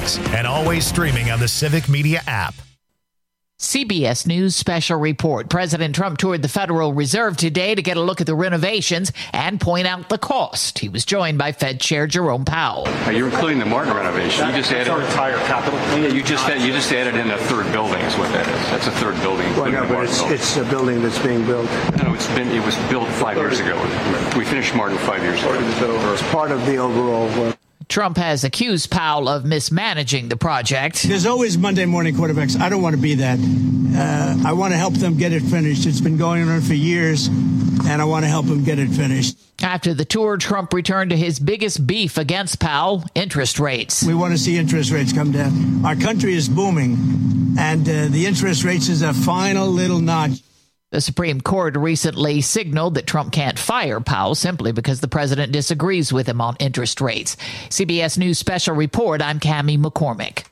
sports, and always streaming on the Civic Media app. CBS News special report. President Trump toured the Federal Reserve today to get a look at the renovations and point out the cost. He was joined by Fed Chair Jerome Powell. You're including the Martin renovation. You just added our entire capital. Yeah, you just added in a third building. Is what that is. That's a third building. Well, no, but it's a building that's being built. No, it was built 5 years ago. We finished Martin 5 years ago. It's part of the overall work. Trump has accused Powell of mismanaging the project. There's always Monday morning quarterbacks. I don't want to be that. I want to help them get it finished. It's been going on for years, and I want to help them get it finished. After the tour, Trump returned to his biggest beef against Powell, interest rates. We want to see interest rates come down. Our country is booming, and the interest rates is a final little notch. The Supreme Court recently signaled that Trump can't fire Powell simply because the president disagrees with him on interest rates. CBS News special report. I'm Cammie McCormick.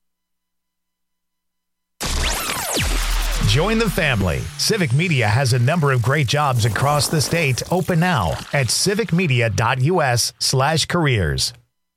Join the family. Civic Media has a number of great jobs across the state open now at civicmedia.us/careers.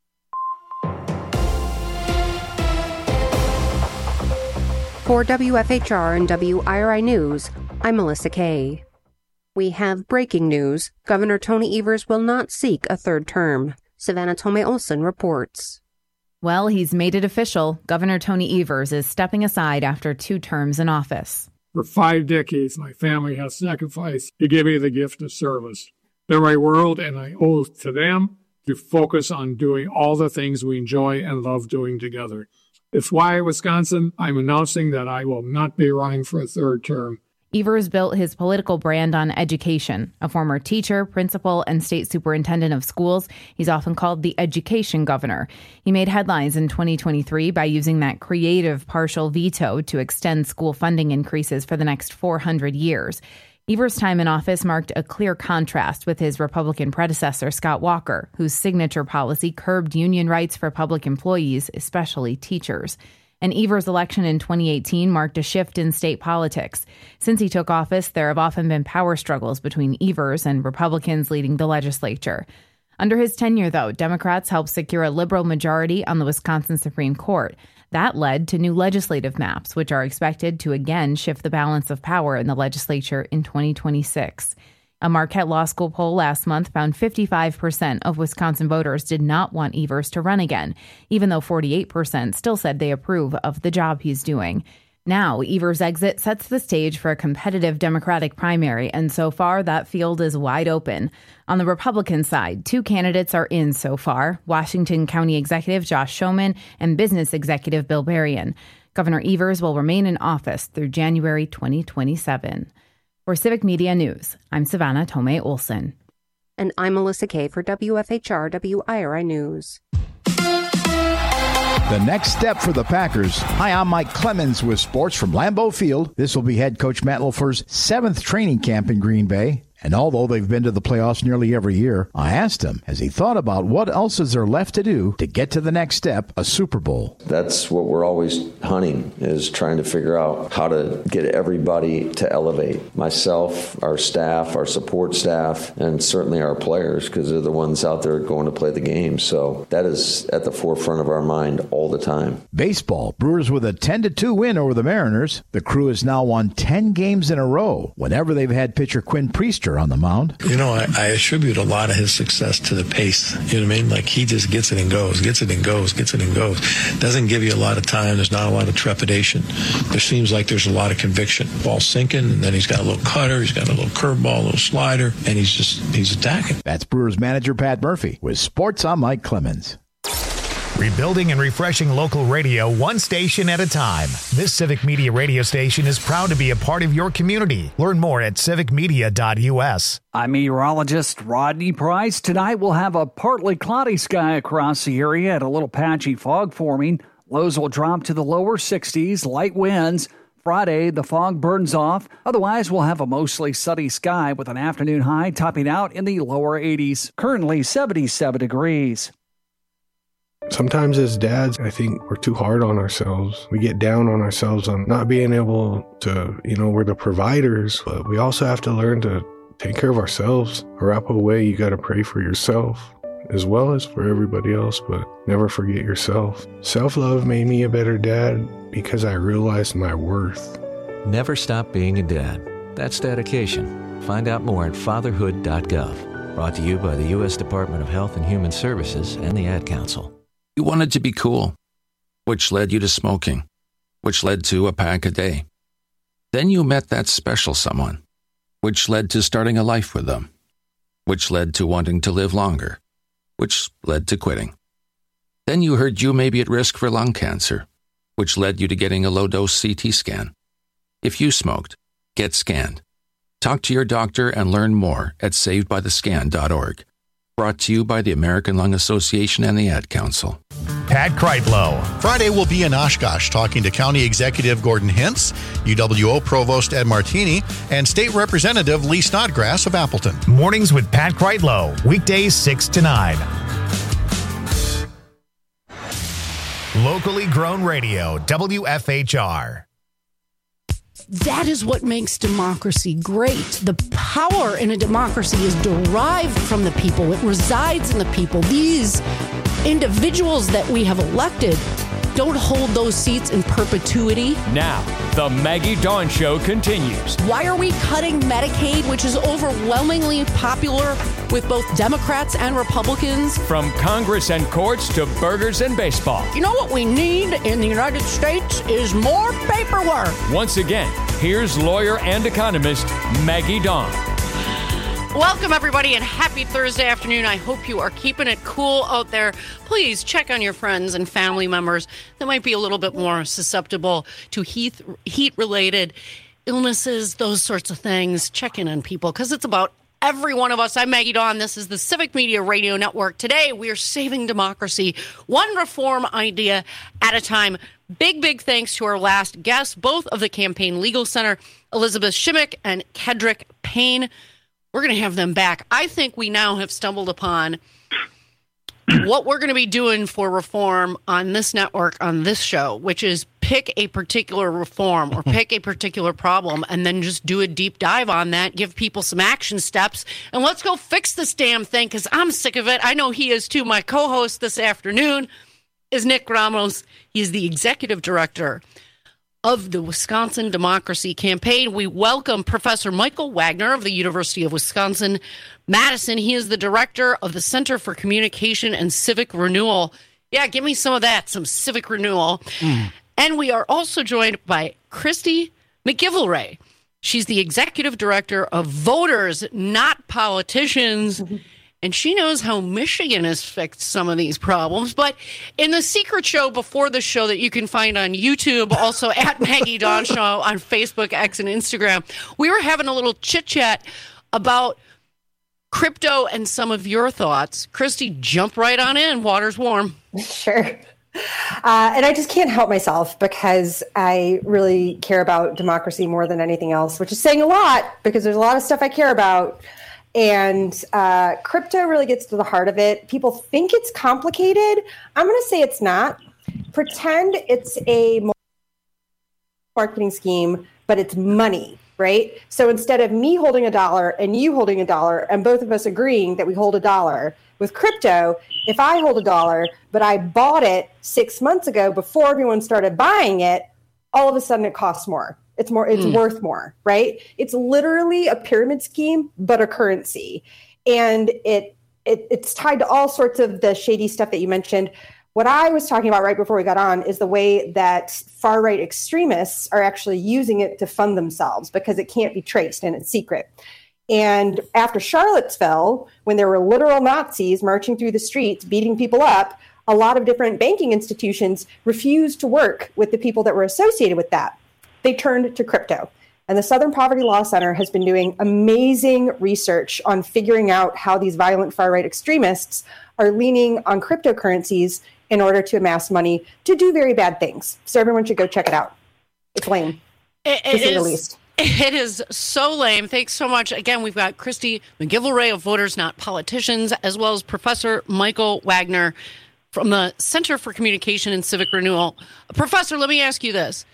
For WFHR and WIRI News, I'm Melissa Kay. We have breaking news. Governor Tony Evers will not seek a third term. Savannah Tomei-Olson reports. Well, he's made it official. Governor Tony Evers is stepping aside after 2 terms in office. For 5 decades, my family has sacrificed to give me the gift of service. They're my world, and I owe it to them to focus on doing all the things we enjoy and love doing together. It's why, Wisconsin, I'm announcing that I will not be running for a third term. Evers built his political brand on education. A former teacher, principal, and state superintendent of schools, he's often called the education governor. He made headlines in 2023 by using that creative partial veto to extend school funding increases for the next 400 years. Evers' time in office marked a clear contrast with his Republican predecessor, Scott Walker, whose signature policy curbed union rights for public employees, especially teachers. And Evers' election in 2018 marked a shift in state politics. Since he took office, there have often been power struggles between Evers and Republicans leading the legislature. Under his tenure, though, Democrats helped secure a liberal majority on the Wisconsin Supreme Court. That led to new legislative maps, which are expected to again shift the balance of power in the legislature in 2026. A Marquette Law School poll last month found 55% of Wisconsin voters did not want Evers to run again, even though 48% still said they approve of the job he's doing. Now, Evers' exit sets the stage for a competitive Democratic primary, and so far that field is wide open. On the Republican side, 2 candidates are in so far, Washington County Executive Josh Schoeman and Business Executive Bill Berrien. Governor Evers will remain in office through January 2027. For Civic Media News, I'm Savannah Tomei-Olson. And I'm Melissa Kay for WFHR WIRI News. The next step for the Packers. Hi, I'm Mike Clemens with sports from Lambeau Field. This will be head coach Matt LaFleur's 7th training camp in Green Bay. And although they've been to the playoffs nearly every year, I asked him, has he thought about what else is there left to do to get to the next step, a Super Bowl? That's what we're always hunting, is trying to figure out how to get everybody to elevate. Myself, our staff, our support staff, and certainly our players, because they're the ones out there going to play the game. So that is at the forefront of our mind all the time. Baseball. Brewers with a 10-2 win over the Mariners. The Crew has now won 10 games in a row whenever they've had pitcher Quinn Priester on the mound. You know, I attribute a lot of his success to the pace. You know what I mean? Like, he just gets it and goes, gets it and goes, gets it and goes. Doesn't give you a lot of time. There's not a lot of trepidation. There seems like there's a lot of conviction. Ball sinking, and then he's got a little cutter, he's got a little curveball, a little slider, and he's attacking. That's Brewers manager Pat Murphy. With sports, I'm Mike Clemens. Rebuilding and refreshing local radio one station at a time. This Civic Media radio station is proud to be a part of your community. Learn more at civicmedia.us. I'm meteorologist Rodney Price. Tonight we'll have a partly cloudy sky across the area and a little patchy fog forming. Lows will drop to the lower 60s, light winds. Friday, the fog burns off. Otherwise, we'll have a mostly sunny sky with an afternoon high topping out in the lower 80s. Currently 77 degrees. Sometimes as dads, I think we're too hard on ourselves. We get down on ourselves on not being able to, we're the providers, but we also have to learn to take care of ourselves. Arapahoe way, you got to pray for yourself. as well as for everybody else, but never forget yourself. Self-love made me a better dad because I realized my worth. Never stop being a dad. That's dedication. Find out more at fatherhood.gov. Brought to you by the U.S. Department of Health and Human Services and the Ad Council. You wanted to be cool, which led you to smoking, which led to a pack a day. Then you met that special someone, which led to starting a life with them, which led to wanting to live longer, which led to quitting. Then you heard you may be at risk for lung cancer, which led you to getting a low-dose CT scan. If you smoked, get scanned. Talk to your doctor and learn more at savedbythescan.org. Brought to you by the American Lung Association and the Ad Council. Pat Kreitlow. Friday we'll be in Oshkosh talking to County Executive Gordon Hintz, UWO Provost Ed Martini, and State Representative Lee Snodgrass of Appleton. Mornings with Pat Kreitlow, weekdays 6 to 9. Locally grown radio, WFHR. That is what makes democracy great. The power in a democracy is derived from the people. It resides in the people. These individuals that we have elected don't hold those seats in perpetuity. Now, the Maggie Dawn Show continues. Why are we cutting Medicaid, which is overwhelmingly popular with both Democrats and Republicans? From Congress and courts to burgers and baseball. You know what we need in the United States is more paperwork. Once again, here's lawyer and economist Maggie Dawn. Welcome, everybody, and happy Thursday afternoon. I hope you are keeping it cool out there. Please check on your friends and family members that might be a little bit more susceptible to heat-related illnesses, those sorts of things. Check in on people because it's about every one of us. I'm Maggie Dawn. This is the Civic Media Radio Network. Today, we are saving democracy, one reform idea at a time. Big thanks to our last guests, both of the Campaign Legal Center, Elizabeth Shimmick and Kedrick Payne. We're going to have them back. I think we now have stumbled upon what we're going to be doing for reform on this network, on this show, which is pick a particular reform or pick a particular problem and then just do a deep dive on that, give people some action steps, and let's go fix this damn thing because I'm sick of it. I know he is too. My co-host this afternoon is Nick Ramos. He's the executive director of the Wisconsin Democracy Campaign. We welcome Professor Michael Wagner of the University of Wisconsin-Madison. He is the director of the Center for Communication and Civic Renewal. Yeah, give me some of that, some civic renewal. And we are also joined by Christy McGillivray. She's the executive director of Voters, Not Politicians. And she knows how Michigan has fixed some of these problems. But in the secret show before the show that you can find on YouTube, also at Maggie Dawn Show on Facebook, X, and Instagram, we were having a little chit-chat about crypto and some of your thoughts. Christy, jump right on in. Water's warm. Sure. And I just can't help myself because I really care about democracy more than anything else, which is saying a lot because there's a lot of stuff I care about. And crypto really gets to the heart of it. People think it's complicated. I'm going to say it's not. Pretend it's a marketing scheme, but it's money, right? So instead of me holding $1 and you holding $1 and both of us agreeing that we hold $1, with crypto, if I hold $1, but I bought it 6 months ago before everyone started buying it, all of a sudden it costs more. It's worth more, right? It's literally a pyramid scheme, but a currency. And it's tied to all sorts of the shady stuff that you mentioned. What I was talking about right before we got on is the way that far-right extremists are actually using it to fund themselves because it can't be traced and it's secret. And after Charlottesville, when there were literal Nazis marching through the streets, beating people up, a lot of different banking institutions refused to work with the people that were associated with that. They turned to crypto. And the Southern Poverty Law Center has been doing amazing research on figuring out how these violent far-right extremists are leaning on cryptocurrencies in order to amass money to do very bad things. So everyone should go check it out. It's lame, to say the least. It is so lame. Thanks so much. Again, we've got Christy McGillivray of Voters Not Politicians, as well as Professor Michael Wagner from the Center for Communication and Civic Renewal. Professor, let me ask you this.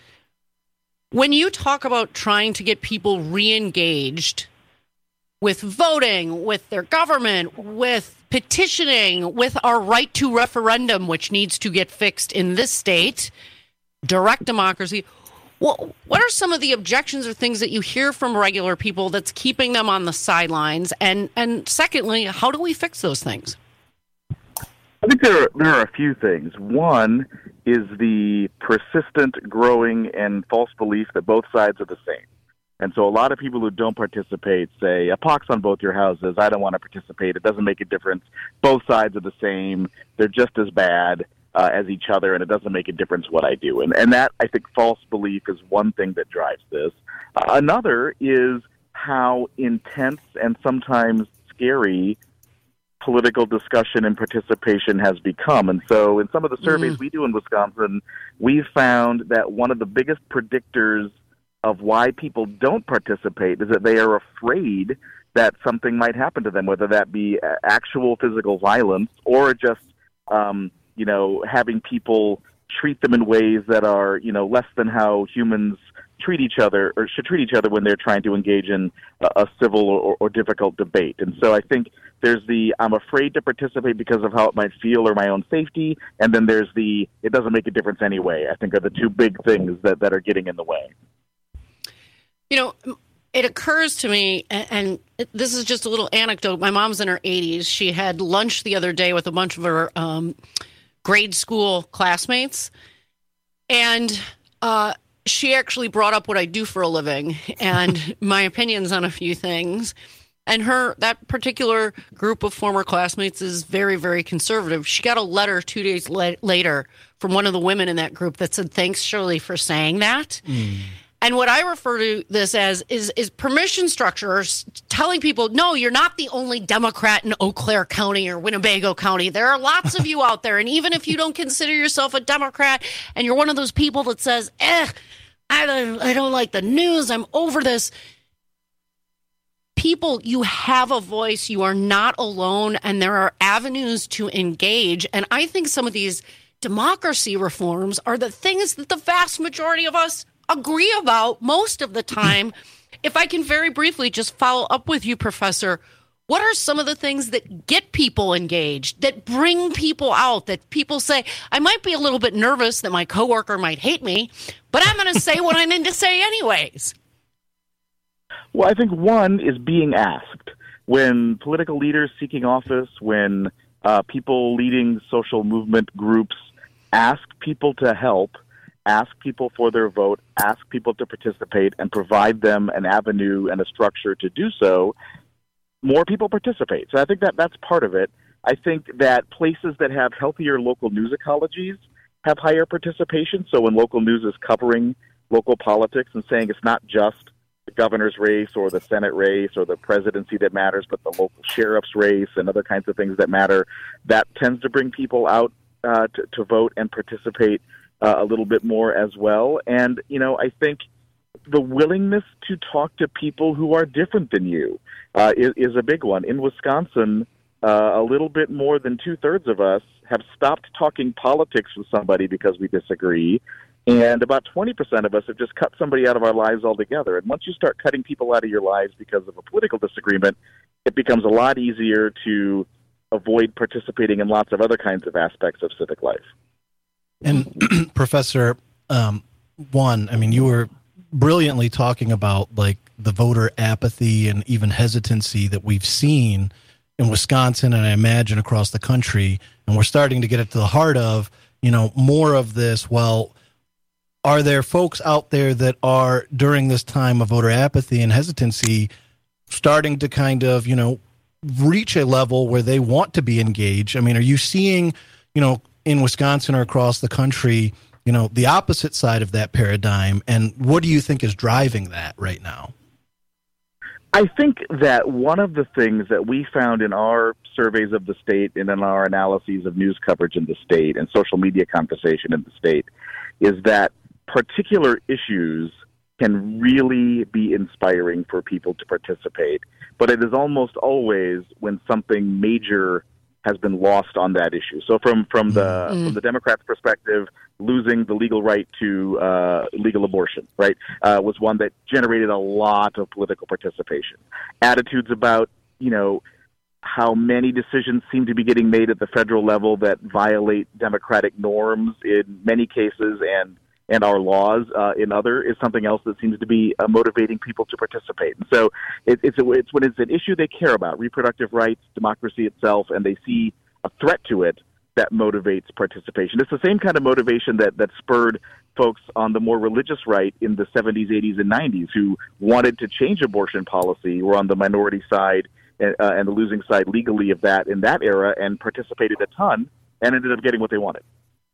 When you talk about trying to get people re-engaged with voting, with their government, with petitioning with our right to referendum, which needs to get fixed in this state, direct democracy. What are some of the objections or things that you hear from regular people that's keeping them on the sidelines? And secondly, how do we fix those things? I think there are a few things. One is the persistent, growing, and false belief that both sides are the same. And so a lot of people who don't participate say, a pox on both your houses, I don't want to participate, it doesn't make a difference, both sides are the same, they're just as bad as each other, and it doesn't make a difference what I do. And that, I think, false belief is one thing that drives this. Another is how intense and sometimes scary political discussion and participation has become. And so in some of the surveys we do in Wisconsin, we've found that one of the biggest predictors of why people don't participate is that they are afraid that something might happen to them, whether that be actual physical violence or just, having people treat them in ways that are, less than how humans treat each other or should treat each other when they're trying to engage in a civil or difficult debate. And so I think there's I'm afraid to participate because of how it might feel or my own safety. And then there's it doesn't make a difference anyway, I think are the two big things that are getting in the way. It occurs to me, and this is just a little anecdote. My mom's in her 80s. She had lunch the other day with a bunch of her grade school classmates. And she actually brought up what I do for a living and my opinions on a few things. And that particular group of former classmates is very, very conservative. She got a letter 2 days later from one of the women in that group that said, "Thanks, Shirley, for saying that." And what I refer to this as is permission structures telling people, no, you're not the only Democrat in Eau Claire County or Winnebago County. There are lots of you out there. And even if you don't consider yourself a Democrat and you're one of those people that says, I don't like the news, I'm over this. People, you have a voice. You are not alone. And there are avenues to engage. And I think some of these democracy reforms are the things that the vast majority of us agree about most of the time. If I can very briefly just follow up with you, Professor, what are some of the things that get people engaged, that bring people out, that people say, I might be a little bit nervous that my coworker might hate me, but I'm going to say what I need to say anyways? Well, I think one is being asked. When political leaders seeking office, when people leading social movement groups ask people to help, ask people for their vote, ask people to participate, and provide them an avenue and a structure to do so, more people participate. So I think that's part of it. I think that places that have healthier local news ecologies have higher participation. So when local news is covering local politics and saying it's not just the governor's race or the Senate race or the presidency that matters, but the local sheriff's race and other kinds of things that matter, that tends to bring people out to vote and participate a little bit more as well. And, I think the willingness to talk to people who are different than you is a big one. In Wisconsin, a little bit more than 2/3 of us have stopped talking politics with somebody because we disagree. And about 20% of us have just cut somebody out of our lives altogether. And once you start cutting people out of your lives because of a political disagreement, it becomes a lot easier to avoid participating in lots of other kinds of aspects of civic life. And Professor, you were brilliantly talking about like the voter apathy and even hesitancy that we've seen in Wisconsin and I imagine across the country. And we're starting to get it to the heart of, more of this. Well, are there folks out there that are during this time of voter apathy and hesitancy starting to kind of, reach a level where they want to be engaged? I mean, are you seeing, in Wisconsin or across the country, the opposite side of that paradigm? And what do you think is driving that right now? I think that one of the things that we found in our surveys of the state and in our analyses of news coverage in the state and social media conversation in the state is that particular issues can really be inspiring for people to participate. But it is almost always when something major has been lost on that issue. So from the Democrats' perspective, losing the legal right to legal abortion, right, was one that generated a lot of political participation. Attitudes about, how many decisions seem to be getting made at the federal level that violate democratic norms in many cases and our laws in other is something else that seems to be motivating people to participate. And so it's when it's an issue they care about, reproductive rights, democracy itself, and they see a threat to it, that motivates participation. It's the same kind of motivation that spurred folks on the more religious right in the 70s, 80s, and 90s who wanted to change abortion policy, were on the minority side and the losing side legally of that in that era, and participated a ton and ended up getting what they wanted.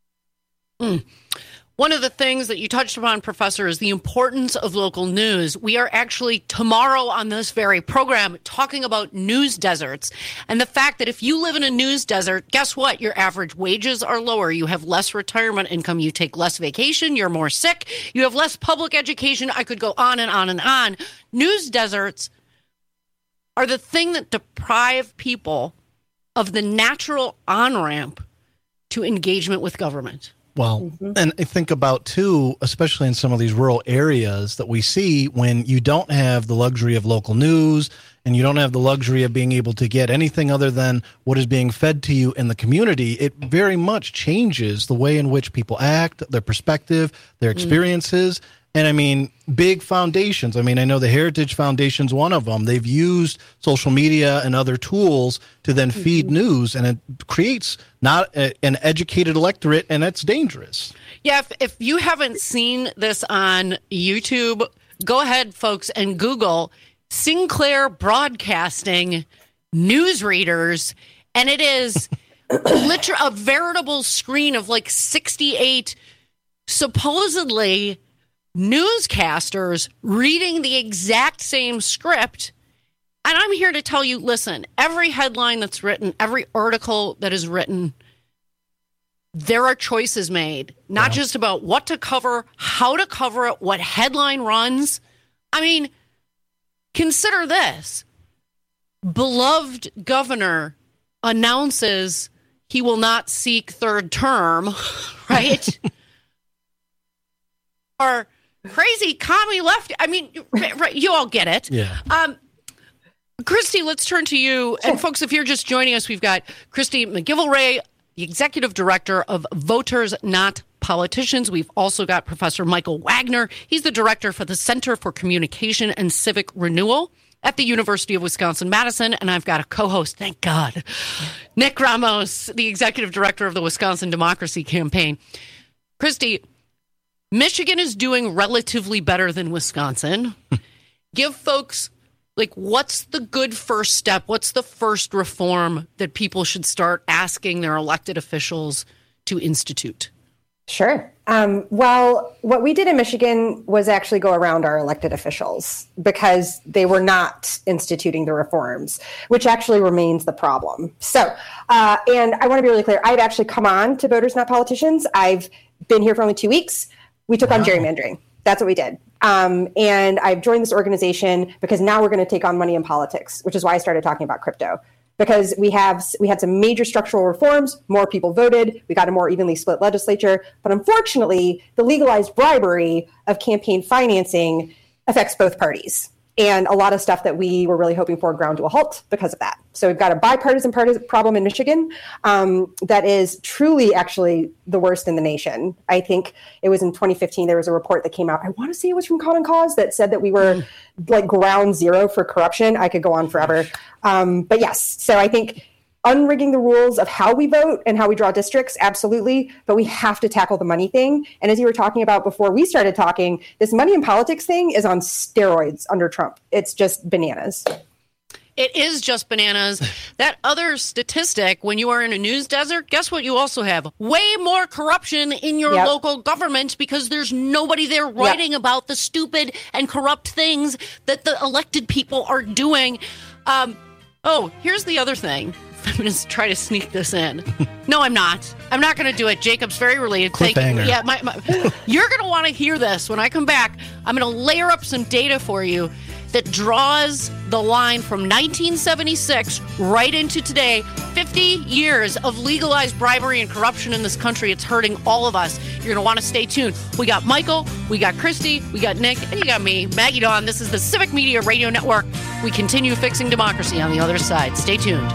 One of the things that you touched upon, Professor, is the importance of local news. We are actually tomorrow on this very program talking about news deserts and the fact that if you live in a news desert, guess what? Your average wages are lower. You have less retirement income. You take less vacation. You're more sick. You have less public education. I could go on and on and on. News deserts are the thing that deprive people of the natural on-ramp to engagement with government. Well, and I think about, too, especially in some of these rural areas that we see when you don't have the luxury of local news and you don't have the luxury of being able to get anything other than what is being fed to you in the community, it very much changes the way in which people act, their perspective, their experiences. And I mean, big foundations. I mean, I know the Heritage Foundation's one of them. They've used social media and other tools to then feed news, and it creates not an educated electorate, and it's dangerous. Yeah, if you haven't seen this on YouTube, go ahead, folks, and Google Sinclair Broadcasting newsreaders, and it is literally a veritable screen of like 68 supposedly newscasters reading the exact same script. And I'm here to tell you, listen, every headline that's written, every article that is written, there are choices made, not just about what to cover, how to cover it, what headline runs. I mean, consider this. Beloved governor announces he will not seek third term, right? Or crazy commie left. I mean, right, you all get it. Yeah. Christy, let's turn to you. And folks, if you're just joining us, we've got Christy McGillivray, the executive director of Voters Not Politicians. We've also got Professor Michael Wagner. He's the director for the Center for Communication and Civic Renewal at the University of Wisconsin-Madison. And I've got a co-host, thank God, Nick Ramos, the executive director of the Wisconsin Democracy Campaign. Christy, Michigan is doing relatively better than Wisconsin. Give folks, like, what's the good first step? What's the first reform that people should start asking their elected officials to institute? Sure. Well, what we did in Michigan was actually go around our elected officials because they were not instituting the reforms, which actually remains the problem. So, and I want to be really clear. I've actually come on to Voters Not Politicians. I've been here for only 2 weeks. We took on gerrymandering. That's what we did. And I've joined this organization because now we're going to take on money in politics, which is why I started talking about crypto. Because we had some major structural reforms, more people voted, we got a more evenly split legislature. But unfortunately, the legalized bribery of campaign financing affects both parties. And a lot of stuff that we were really hoping for ground to a halt because of that. So we've got a bipartisan problem in Michigan that is truly actually the worst in the nation. I think it was in 2015, there was a report that came out. I want to say it was from Common Cause that said that we were like ground zero for corruption. I could go on forever. But yes, so I think unrigging the rules of how we vote and how we draw districts, absolutely. But we have to tackle the money thing. And as you were talking about before we started talking, this money in politics thing is on steroids under Trump. It's just bananas. It is just bananas. That other statistic, when you are in a news desert, guess what you also have? Way more corruption in your local government because there's nobody there writing about the stupid and corrupt things that the elected people are doing. Here's the other thing. I'm going to try to sneak this in. No, I'm not. I'm not going to do it. Jacob's very related. Thank you. Yeah, you're going to want to hear this when I come back. I'm going to layer up some data for you that draws the line from 1976 right into today. 50 years of legalized bribery and corruption in this country. It's hurting all of us. You're going to want to stay tuned. We got Michael, we got Christy, we got Nick, and you got me, Maggie Dawn. This is the Civic Media Radio Network. We continue fixing democracy on the other side. Stay tuned.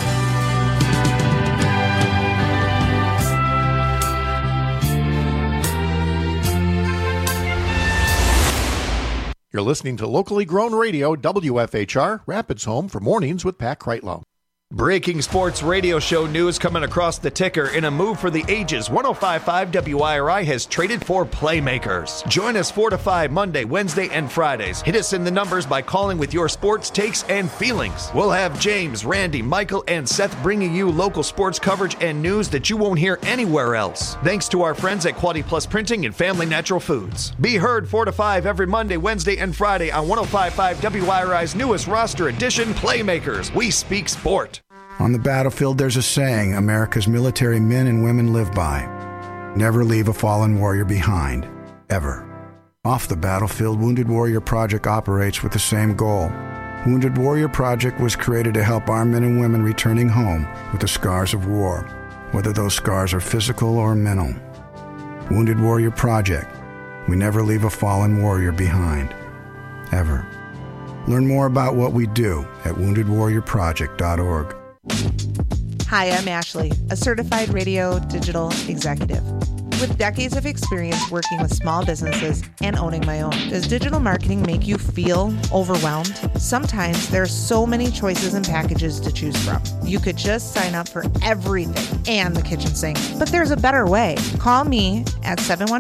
You're listening to locally grown radio, WFHR, Rapids Home for Mornings with Pat Kreitlow. Breaking sports radio show news coming across the ticker. In a move for the ages, 105.5 WIRI has traded for playmakers. Join us 4 to 5 Monday, Wednesday, and Fridays. Hit us in the numbers by calling with your sports takes and feelings. We'll have James, Randy, Michael, and Seth bringing you local sports coverage and news that you won't hear anywhere else. Thanks to our friends at Quality Plus Printing and Family Natural Foods. Be heard 4 to 5 every Monday, Wednesday, and Friday on 105.5 WIRI's newest roster edition, Playmakers. We speak sport. On the battlefield, there's a saying America's military men and women live by. Never leave a fallen warrior behind, ever. Off the battlefield, Wounded Warrior Project operates with the same goal. Wounded Warrior Project was created to help our men and women returning home with the scars of war, whether those scars are physical or mental. Wounded Warrior Project. We never leave a fallen warrior behind, ever. Learn more about what we do at woundedwarriorproject.org. Hi, I'm Ashley, a certified radio digital executive. With decades of experience working with small businesses and owning my own, does digital marketing make you feel overwhelmed? Sometimes there are so many choices and packages to choose from. You could just sign up for everything and the kitchen sink. But there's a better way. Call me at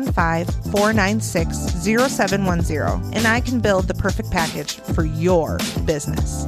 715-496-0710 and I can build the perfect package for your business.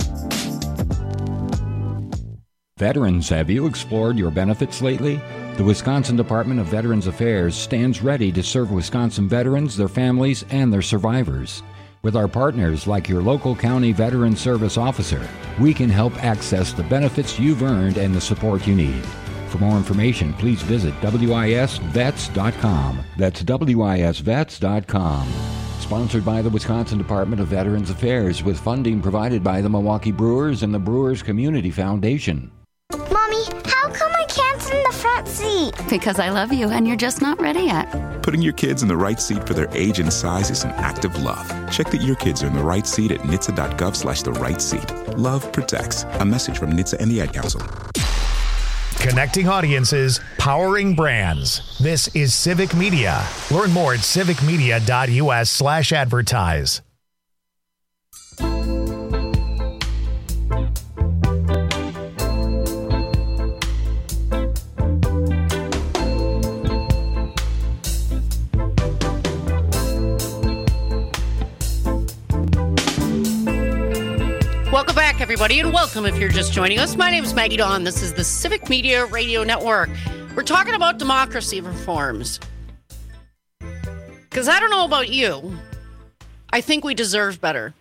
Veterans, have you explored your benefits lately? The Wisconsin Department of Veterans Affairs stands ready to serve Wisconsin veterans, their families, and their survivors. With our partners like your local county veteran service officer, we can help access the benefits you've earned and the support you need. For more information, please visit wisvets.com. That's wisvets.com. Sponsored by the Wisconsin Department of Veterans Affairs with funding provided by the Milwaukee Brewers and the Brewers Community Foundation. Mommy, how come I can't sit in the front seat? Because I love you and you're just not ready yet. Putting your kids in the right seat for their age and size is an act of love. Check that your kids are in the right seat at nhtsa.gov/the right seat. Love protects. A message from NHTSA and the Ad Council. Connecting audiences, powering brands. This is Civic Media. Learn more at civicmedia.us/advertise. Welcome back, everybody, and welcome if you're just joining us. My name is Maggie Dawn. This is the Civic Media Radio Network. We're talking about democracy reforms. Because I don't know about you, I think we deserve better.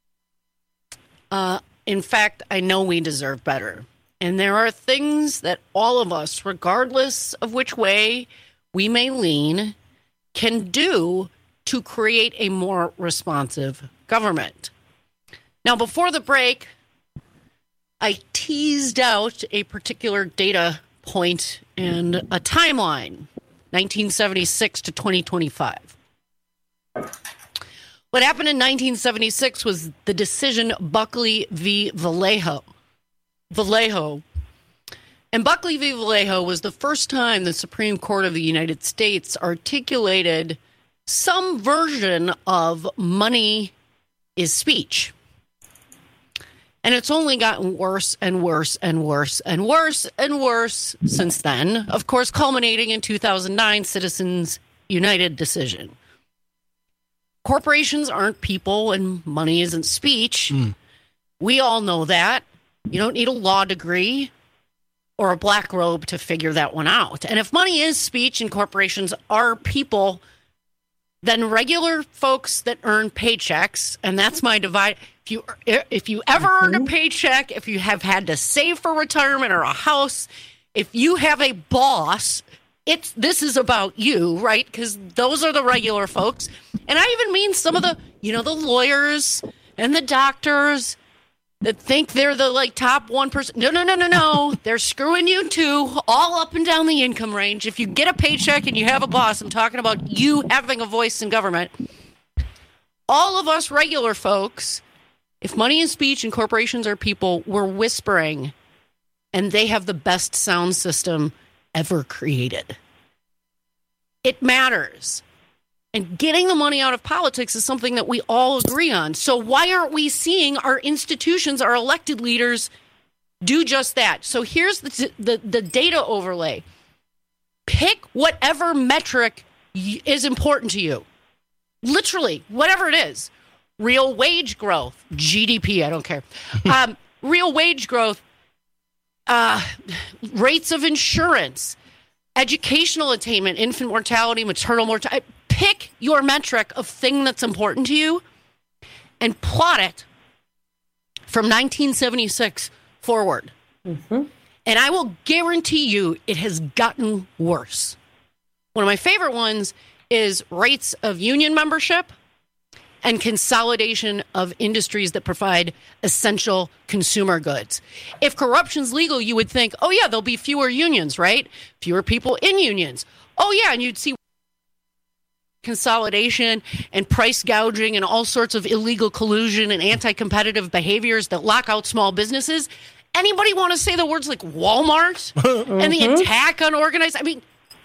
In fact, I know we deserve better. And there are things that all of us, regardless of which way we may lean, can do to create a more responsive government. Now, before the break, I teased out a particular data point and a timeline, 1976 to 2025. What happened in 1976 was the decision Buckley v. Vallejo. And Buckley v. Vallejo was the first time the Supreme Court of the United States articulated some version of money is speech. And it's only gotten worse and worse and worse and worse and worse since then, of course, culminating in 2009 Citizens United decision. Corporations aren't people and money isn't speech. We all know that. You don't need a law degree or a black robe to figure that one out. And if money is speech and corporations are people, then regular folks that earn paychecks, and that's my divide. If you ever earned a paycheck, if you have had to save for retirement or a house, if you have a boss, this is about you, right? Because those are the regular folks. And I even mean some of the, the lawyers and the doctors that think they're the top 1%. No. They're screwing you too, all up and down the income range. If you get a paycheck and you have a boss, I'm talking about you having a voice in government. All of us regular folks, If money is speech and corporations are people, we're whispering, and they have the best sound system ever created. It matters. And getting the money out of politics is something that we all agree on. So why aren't we seeing our institutions, our elected leaders, do just that? So here's the data overlay. Pick whatever metric is important to you. Literally, whatever it is. Real wage growth, GDP, I don't care. Real wage growth, rates of insurance, educational attainment, infant mortality, maternal mortality. Pick your metric of thing that's important to you and plot it from 1976 forward. Mm-hmm. And I will guarantee you it has gotten worse. One of my favorite ones is rates of union membership and consolidation of industries that provide essential consumer goods. If corruption's legal, you would think, oh yeah, there'll be fewer unions, right? Fewer people in unions. Oh yeah, and you'd see consolidation and price gouging and all sorts of illegal collusion and anti-competitive behaviors that lock out small businesses. Anybody want to say the words like Walmart and the attack on organized? I mean,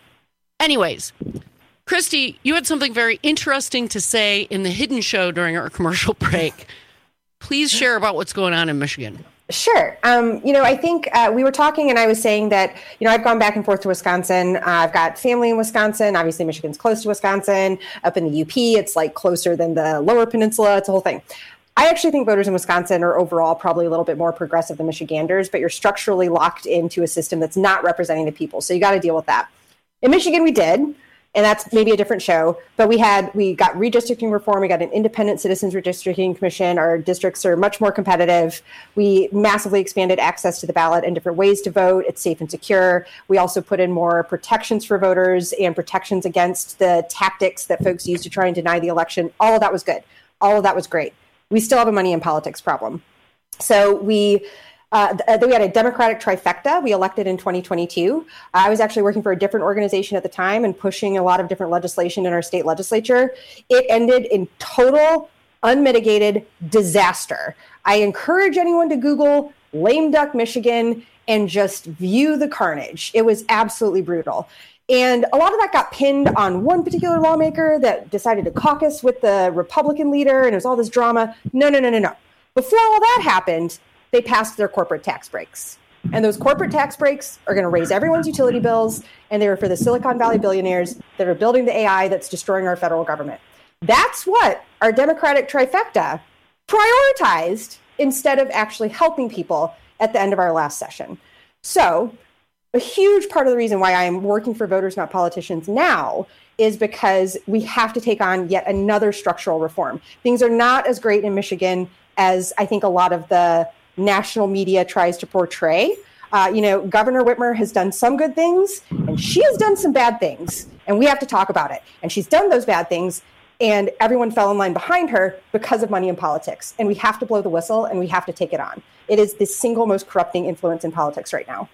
anyways, Christy, you had something very interesting to say in the Hidden Show during our commercial break. Please share about what's going on in Michigan. Sure. I think we were talking and I was saying that, I've gone back and forth to Wisconsin. I've got family in Wisconsin. Obviously, Michigan's close to Wisconsin. Up in the UP, it's like closer than the Lower Peninsula. It's a whole thing. I actually think voters in Wisconsin are overall probably a little bit more progressive than Michiganders, but you're structurally locked into a system that's not representing the people. So you got to deal with that. In Michigan, we did. And that's maybe a different show. But we got redistricting reform. We got an independent citizens redistricting commission. Our districts are much more competitive. We massively expanded access to the ballot and different ways to vote. It's safe and secure. We also put in more protections for voters and protections against the tactics that folks use to try and deny the election. All of that was good. All of that was great. We still have a money in politics problem. So we had a Democratic trifecta. We elected in 2022. I was actually working for a different organization at the time and pushing a lot of different legislation in our state legislature. It ended in total, unmitigated disaster. I encourage anyone to Google lame duck Michigan and just view the carnage. It was absolutely brutal. And a lot of that got pinned on one particular lawmaker that decided to caucus with the Republican leader, and it was all this drama. No. Before all that happened, they passed their corporate tax breaks. And those corporate tax breaks are going to raise everyone's utility bills, and they were for the Silicon Valley billionaires that are building the AI that's destroying our federal government. That's what our Democratic trifecta prioritized instead of actually helping people at the end of our last session. So a huge part of the reason why I'm working for Voters Not Politicians now is because we have to take on yet another structural reform. Things are not as great in Michigan as I think a lot of the national media tries to portray. Governor Whitmer has done some good things and she has done some bad things, and we have to talk about it. And she's done those bad things, and everyone fell in line behind her because of money in politics. And we have to blow the whistle, and we have to take it on. It is the single most corrupting influence in politics right now.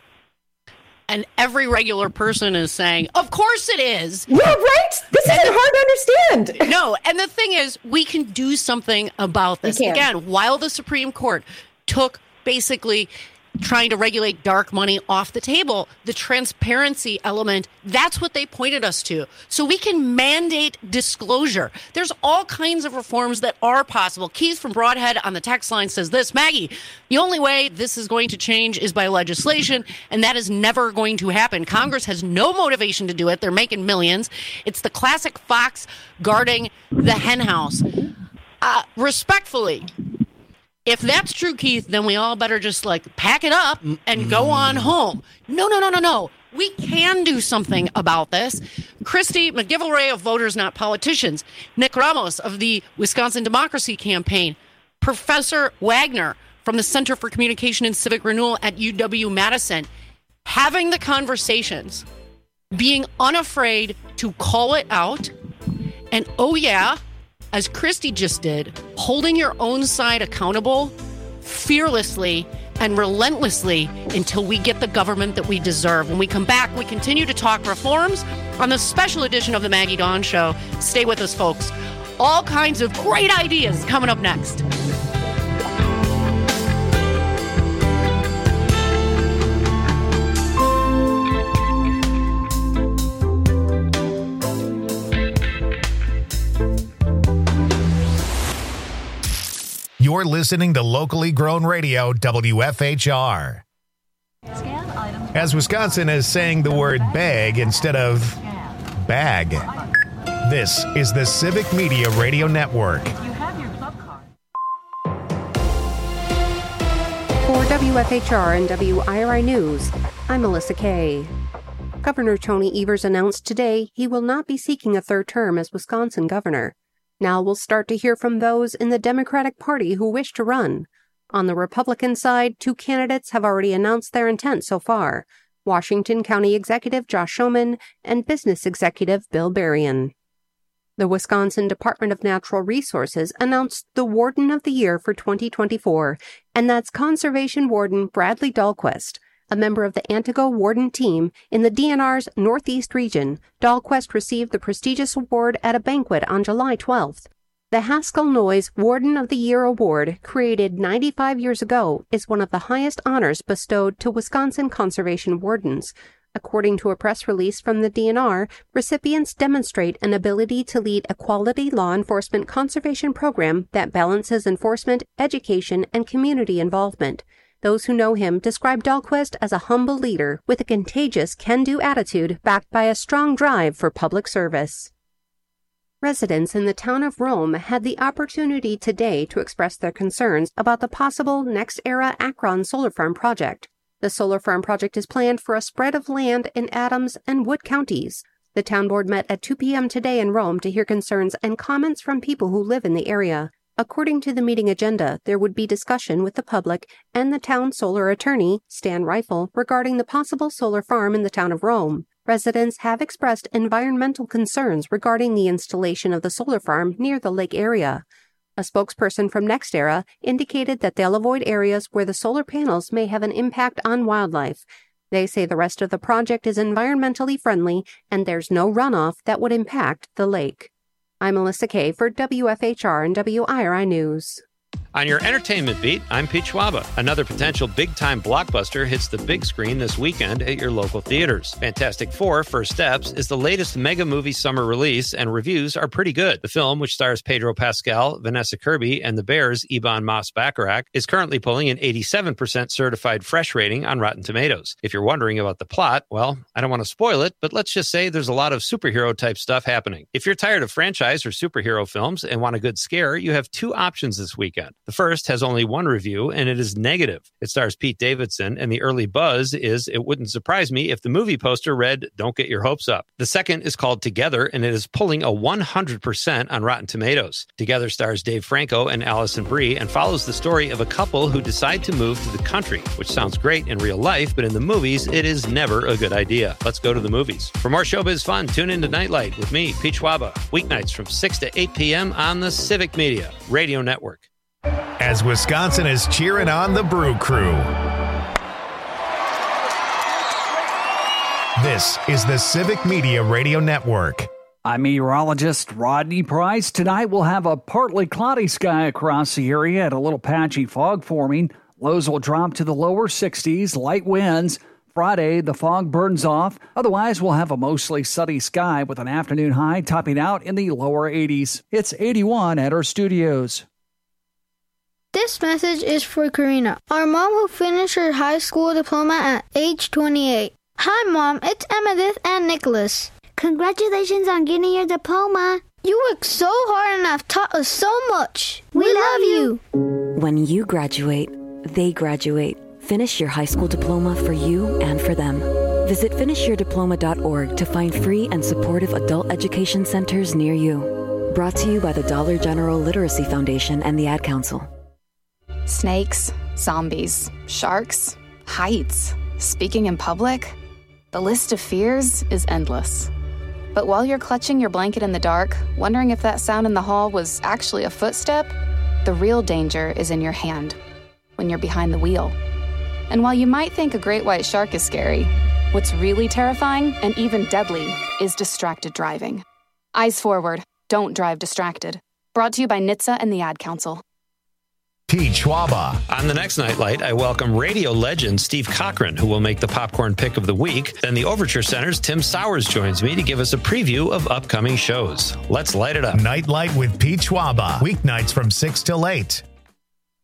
And every regular person is saying, of course it is. Yeah, right? This isn't hard to understand. No, and the thing is, we can do something about this. Again, while the Supreme Court took basically trying to regulate dark money off the table, the transparency element, that's what they pointed us to. So we can mandate disclosure. There's all kinds of reforms that are possible. Keith from Broadhead on the text line says this: Maggie, the only way this is going to change is by legislation, and that is never going to happen. Congress has no motivation to do it. They're making millions. It's the classic fox guarding the henhouse. Respectfully, if that's true, Keith, then we all better just pack it up and go on home. No. We can do something about this. Christy McGillivray of Voters Not Politicians, Nick Ramos of the Wisconsin Democracy Campaign, Professor Wagner from the Center for Communication and Civic Renewal at UW-Madison, having the conversations, being unafraid to call it out, and as Christy just did, holding your own side accountable fearlessly and relentlessly until we get the government that we deserve. When we come back, we continue to talk reforms on the special edition of the Maggie Dawn Show. Stay with us, folks. All kinds of great ideas coming up next. You're listening to locally grown radio, WFHR. As Wisconsin is saying the word bag instead of bag. This is the Civic Media Radio Network. For WFHR and WIRI News, I'm Melissa Kay. Governor Tony Evers announced today he will not be seeking a third term as Wisconsin governor. Now we'll start to hear from those in the Democratic Party who wish to run. On the Republican side, 2 candidates have already announced their intent so far: Washington County Executive Josh Schoeman and Business Executive Bill Berrien. The Wisconsin Department of Natural Resources announced the Warden of the Year for 2024, and that's Conservation Warden Bradley Dahlquist. A member of the Antigo Warden team in the DNR's Northeast region, Dahlquist received the prestigious award at a banquet on July 12th. The Haskell Noyes Warden of the Year Award, created 95 years ago, is one of the highest honors bestowed to Wisconsin conservation wardens. According to a press release from the DNR, recipients demonstrate an ability to lead a quality law enforcement conservation program that balances enforcement, education, and community involvement. Those who know him describe Dahlquist as a humble leader with a contagious can-do attitude backed by a strong drive for public service. Residents in the town of Rome had the opportunity today to express their concerns about the possible NextEra Akron solar farm project. The solar farm project is planned for a spread of land in Adams and Wood counties. The town board met at 2 p.m. today in Rome to hear concerns and comments from people who live in the area. According to the meeting agenda, there would be discussion with the public and the town solar attorney, Stan Reifel, regarding the possible solar farm in the town of Rome. Residents have expressed environmental concerns regarding the installation of the solar farm near the lake area. A spokesperson from NextEra indicated that they'll avoid areas where the solar panels may have an impact on wildlife. They say the rest of the project is environmentally friendly and there's no runoff that would impact the lake. I'm Melissa Kay for WFHR and WIRI News. On your entertainment beat, I'm Pete Schwaba. Another potential big-time blockbuster hits the big screen this weekend at your local theaters. Fantastic Four: First Steps is the latest mega movie summer release, and reviews are pretty good. The film, which stars Pedro Pascal, Vanessa Kirby, and the Bears' Ebon Moss-Bacharach, is currently pulling an 87% certified fresh rating on Rotten Tomatoes. If you're wondering about the plot, well, I don't want to spoil it, but let's just say there's a lot of superhero-type stuff happening. If you're tired of franchise or superhero films and want a good scare, you have 2 options this weekend. The first has only 1 review, and it is negative. It stars Pete Davidson, and the early buzz is, it wouldn't surprise me if the movie poster read, "Don't get your hopes up." The second is called Together, and it is pulling a 100% on Rotten Tomatoes. Together stars Dave Franco and Allison Brie, and follows the story of a couple who decide to move to the country, which sounds great in real life, but in the movies, it is never a good idea. Let's go to the movies. For more showbiz fun, tune into Nightlight with me, Pete Schwaba, weeknights from 6 to 8 p.m. on the Civic Media Radio Network. As Wisconsin is cheering on the Brew Crew. This is the Civic Media Radio Network. I'm meteorologist Rodney Price. Tonight we'll have a partly cloudy sky across the area and a little patchy fog forming. Lows will drop to the lower 60s, light winds. Friday, the fog burns off. Otherwise, we'll have a mostly sunny sky with an afternoon high topping out in the lower 80s. It's 81 at our studios. This message is for Karina, our mom who finished her high school diploma at age 28. Hi, Mom. It's Emmettith and Nicholas. Congratulations on getting your diploma. You worked so hard and have taught us so much. We love you. When you graduate, they graduate. Finish your high school diploma for you and for them. Visit finishyourdiploma.org to find free and supportive adult education centers near you. Brought to you by the Dollar General Literacy Foundation and the Ad Council. Snakes, zombies, sharks, heights, speaking in public. The list of fears is endless. But while you're clutching your blanket in the dark, wondering if that sound in the hall was actually a footstep, the real danger is in your hand, when you're behind the wheel. And while you might think a great white shark is scary, what's really terrifying and even deadly is distracted driving. Eyes forward, don't drive distracted. Brought to you by NHTSA and the Ad Council. Pete Schwaba. On the next Nightlight, I welcome radio legend Steve Cochran, who will make the popcorn pick of the week. Then the Overture Center's Tim Sowers joins me to give us a preview of upcoming shows. Let's light it up. Nightlight with Pete Schwaba. Weeknights from 6 till 8.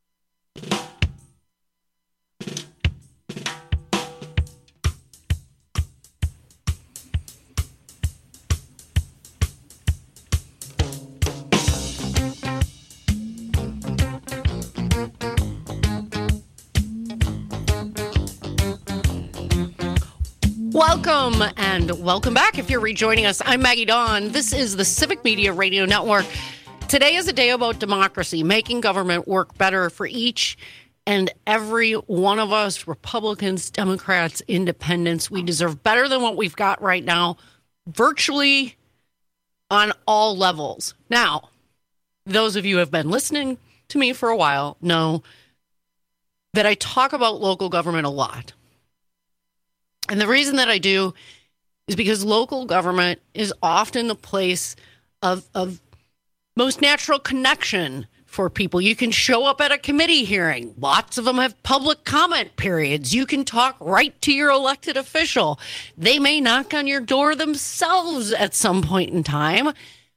Welcome and welcome back. If you're rejoining us, I'm Maggie Dawn. This is the Civic Media Radio Network. Today is a day about democracy, making government work better for each and every one of us, Republicans, Democrats, independents. We deserve better than what we've got right now, virtually on all levels. Now, those of you who have been listening to me for a while know that I talk about local government a lot. And the reason that I do is because local government is often the place of most natural connection for people. You can show up at a committee hearing. Lots of them have public comment periods. You can talk right to your elected official. They may knock on your door themselves at some point in time.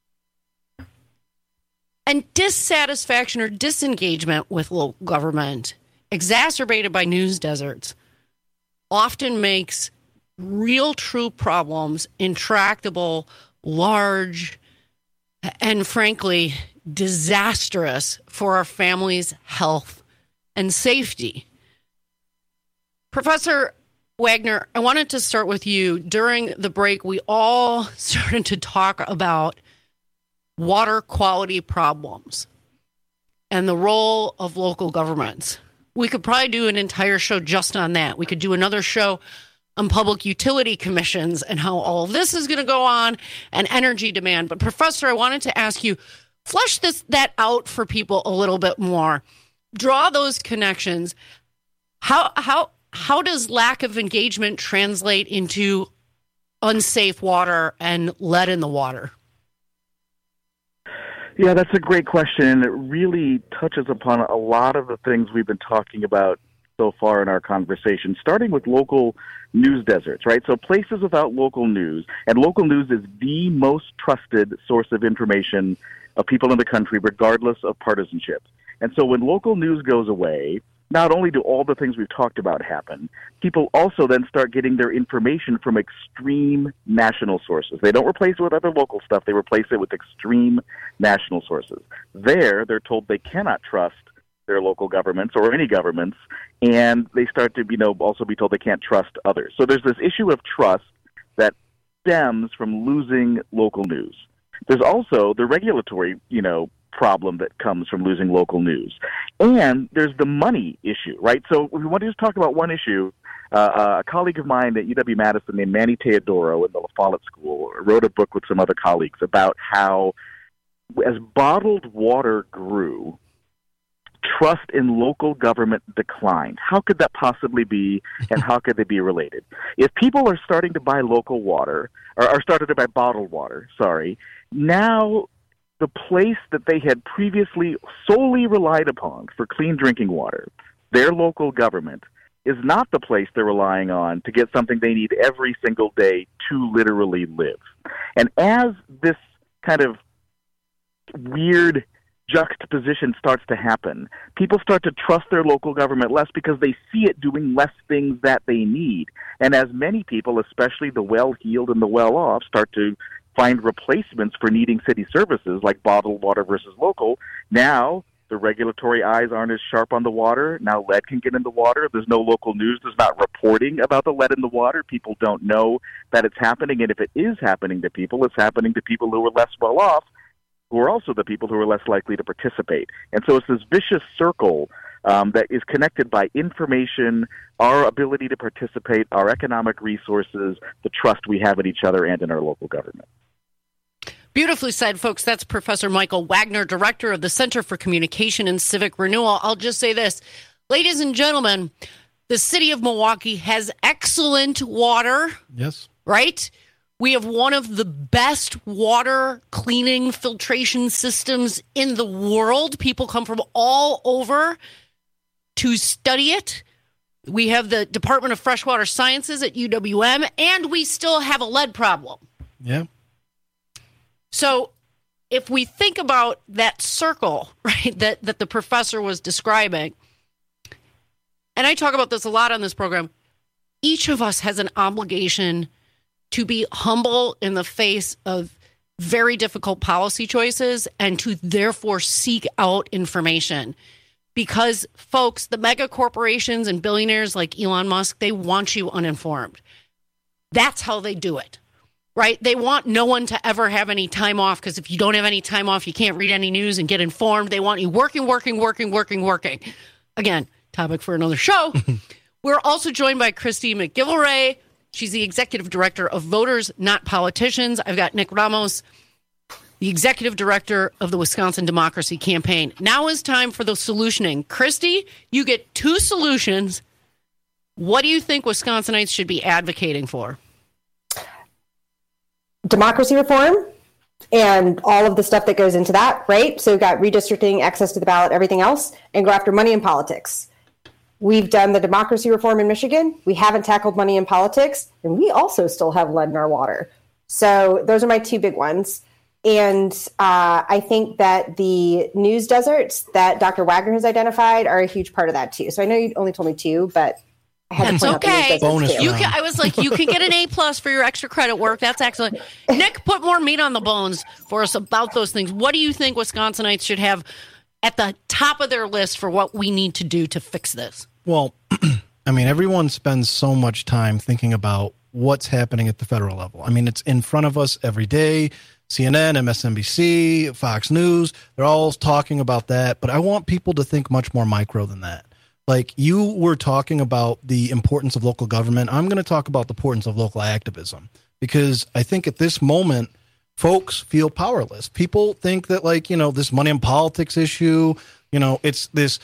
And dissatisfaction or disengagement with local government, exacerbated by news deserts, often makes real, true problems intractable, large, and frankly, disastrous for our families' health and safety. Professor Wagner, I wanted to start with you. During the break, we all started to talk about water quality problems and the role of local governments. We could probably do an entire show just on that. We could do another show on public utility commissions and how all of this is going to go on and energy demand. But Professor, I wanted to ask you, flesh that out for people a little bit more. Draw those connections. How does lack of engagement translate into unsafe water and lead in the water? Yeah, that's a great question, and it really touches upon a lot of the things we've been talking about so far in our conversation, starting with local news deserts, right? So places without local news, and local news is the most trusted source of information of people in the country, regardless of partisanship. And so when local news goes away, not only do all the things we've talked about happen, people also then start getting their information from extreme national sources. They don't replace it with other local stuff. They replace it with extreme national sources. They're told they cannot trust their local governments or any governments, and they start to, also be told they can't trust others. So there's this issue of trust that stems from losing local news. There's also the regulatory, problem that comes from losing local news. And there's the money issue, right? So we want to just talk about one issue. A colleague of mine at UW-Madison named Manny Teodoro in the La Follette School wrote a book with some other colleagues about how as bottled water grew, trust in local government declined. How could that possibly be, and how could they be related? If people are starting to buy local water, or are starting to buy bottled water, now the place that they had previously solely relied upon for clean drinking water, their local government, is not the place they're relying on to get something they need every single day to literally live. And as this kind of weird juxtaposition starts to happen, people start to trust their local government less because they see it doing less things that they need. And as many people, especially the well-heeled and the well-off, start to find replacements for needing city services like bottled water versus local, now the regulatory eyes aren't as sharp on the water. Now lead can get in the water. There's no local news. There's not reporting about the lead in the water. People don't know that it's happening. And if it is happening to people, it's happening to people who are less well off, who are also the people who are less likely to participate. And so it's this vicious circle that is connected by information, our ability to participate, our economic resources, the trust we have in each other and in our local government. Beautifully said, folks. That's Professor Michael Wagner, Director of the Center for Communication and Civic Renewal. I'll just say this. Ladies and gentlemen, the city of Milwaukee has excellent water. Yes. Right? We have one of the best water cleaning filtration systems in the world. People come from all over to study it. We have the Department of Freshwater Sciences at UWM, and we still have a lead problem. Yeah. So if we think about that circle, right, that the professor was describing, and I talk about this a lot on this program, each of us has an obligation to be humble in the face of very difficult policy choices and to therefore seek out information. Because, folks, the mega corporations and billionaires like Elon Musk, they want you uninformed. That's how they do it, right? They want no one to ever have any time off, because if you don't have any time off, you can't read any news and get informed. They want you working. Again, topic for another show. We're also joined by Christy McGillivray. She's the executive director of Voters Not Politicians. I've got Nick Ramos, the executive director of the Wisconsin Democracy Campaign. Now is time for the solutioning. Christy, you get 2 solutions. What do you think Wisconsinites should be advocating for? Democracy reform and all of the stuff that goes into that, right? So we've got redistricting, access to the ballot, everything else, and go after money in politics. We've done the democracy reform in Michigan. We haven't tackled money in politics, and we also still have lead in our water. So those are my 2 big ones. And I think that the news deserts that Dr. Wagner has identified are a huge part of that too. So I know you only told me 2, but I had to point out the news deserts too. I was like, you can get an A+ for your extra credit work. That's excellent. Nick, put more meat on the bones for us about those things. What do you think Wisconsinites should have at the top of their list for what we need to do to fix this? Well, I mean, everyone spends so much time thinking about what's happening at the federal level. I mean, it's in front of us every day. CNN, MSNBC, Fox News, they're all talking about that. But I want people to think much more micro than that. Like you were talking about the importance of local government. I'm going to talk about the importance of local activism, because I think at this moment, folks feel powerless. People think that, like, you know, this money in politics issue, you know, it's this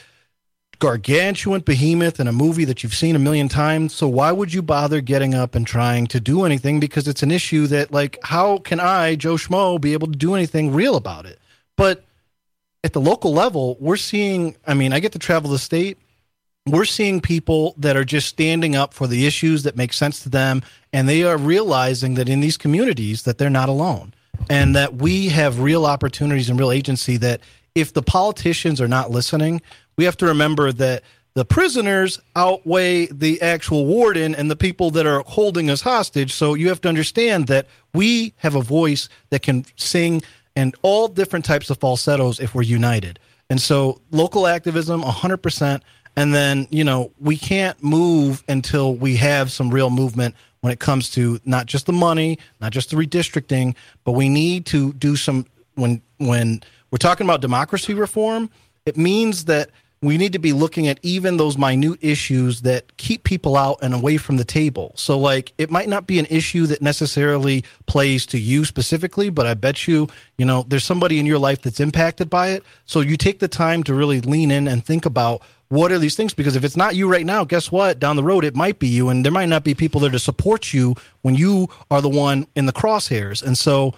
gargantuan behemoth in a movie that you've seen a million times. So why would you bother getting up and trying to do anything? Because it's an issue that, like, how can I, Joe Schmo, be able to do anything real about it? But at the local level, we're seeing, I mean, I get to travel the state. We're seeing people that are just standing up for the issues that make sense to them. And they are realizing that in these communities that they're not alone, and that we have real opportunities and real agency, that if the politicians are not listening, we have to remember that the prisoners outweigh the actual warden and the people that are holding us hostage. So you have to understand that we have a voice that can sing and all different types of falsettos if we're united. And so local activism, 100%. And then, you know, we can't move until we have some real movement when it comes to not just the money, not just the redistricting, but we need to do some, when we're talking about democracy reform, it means that we need to be looking at even those minute issues that keep people out and away from the table. So, like, it might not be an issue that necessarily plays to you specifically, but I bet you, you know, there's somebody in your life that's impacted by it. So you take the time to really lean in and think about what are these things? Because if it's not you right now, guess what? Down the road, it might be you, and there might not be people there to support you when you are the one in the crosshairs. And so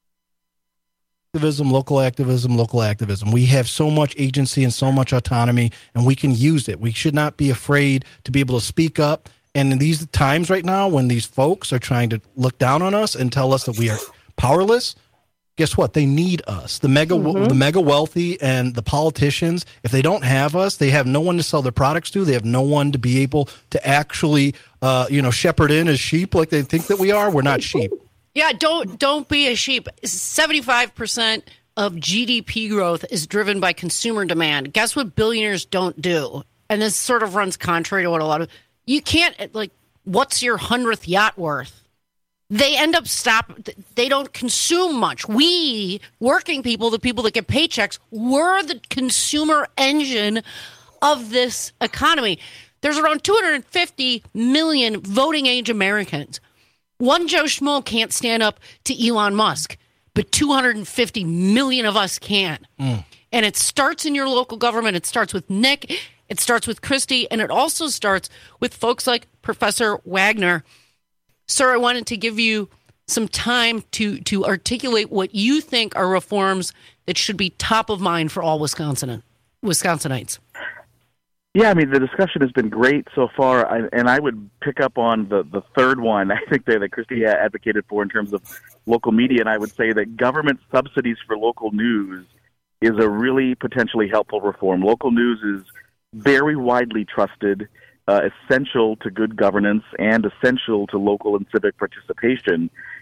local activism. We have so much agency and so much autonomy, and we can use it. We should not be afraid to be able to speak up. And in these times right now, when these folks are trying to look down on us and tell us that we are powerless, guess what? They need us. The mega wealthy and the politicians, if they don't have us, they have no one to sell their products to. They have no one to be able to actually, shepherd in as sheep like they think that we are. We're not sheep. Yeah, don't be a sheep. 75% of GDP growth is driven by consumer demand. Guess what billionaires don't do? And this sort of runs contrary to what a lot of... You can't, like, what's your 100th yacht worth? They end up they don't consume much. We, working people, the people that get paychecks, we're the consumer engine of this economy. There's around 250 million voting age Americans. One Joe Schmo can't stand up to Elon Musk, but 250 million of us can. And it starts in your local government. It starts with Nick. It starts with Christy. And it also starts with folks like Professor Wagner. Sir, I wanted to give you some time to articulate what you think are reforms that should be top of mind for all Wisconsinites. Yeah, I mean, the discussion has been great so far, and I would pick up on the third one, I think, that Christy advocated for in terms of local media, and I would say that government subsidies for local news is a really potentially helpful reform. Local news is very widely trusted, essential to good governance, and essential to local and civic participation.